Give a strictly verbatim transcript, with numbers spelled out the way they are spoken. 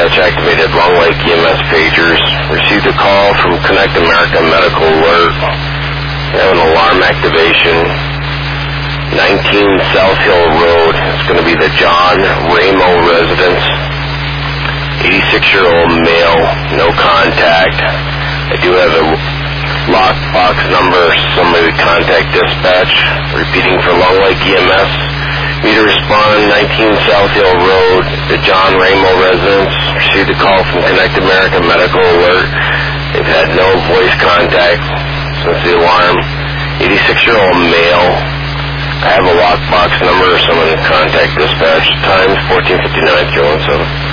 dispatch activated Long Lake E M S pagers. Received a call from Connect America Medical Alert. We have an alarm activation. nineteen South Hill Road. It's going to be the John Ramo residence. eighty-six-year-old male, no contact. I do have a lockbox number. Somebody contact dispatch. Repeating for Long Lake E M S. Need to respond, nineteen South Hill Road, the John Ramo residence. Received a call from Connect America Medical Alert. They've had no voice contact since the alarm. eighty-six-year-old male. I have a lockbox number. Someone contact dispatch. Times fourteen fifty-nine, Joe and seven.